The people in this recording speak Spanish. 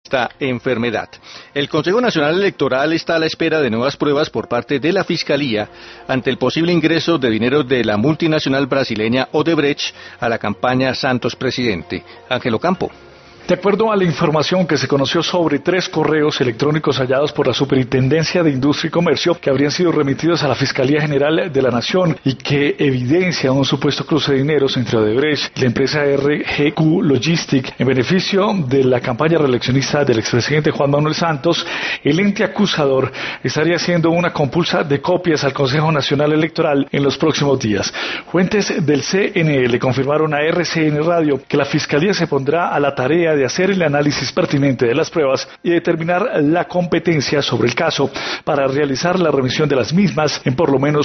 esta enfermedad. El Consejo Nacional Electoral está a la espera de nuevas pruebas por parte de la Fiscalía ante el posible ingreso de dinero de la multinacional brasileña Odebrecht a la campaña Santos Presidente. Ángelo Campo. De acuerdo a la información que se conoció sobre 3 correos electrónicos hallados por la Superintendencia de Industria y Comercio que habrían sido remitidos a la Fiscalía General de la Nación y que evidencia un supuesto cruce de dineros entre Odebrecht y la empresa RGQ Logistic en beneficio de la campaña reeleccionista del expresidente Juan Manuel Santos, el ente acusador estaría haciendo una compulsa de copias al Consejo Nacional Electoral en los próximos días. Fuentes del CNE confirmaron a RCN Radio que la Fiscalía se pondrá a la tarea de hacer el análisis pertinente de las pruebas y determinar la competencia sobre el caso para realizar la remisión de las mismas en por lo menos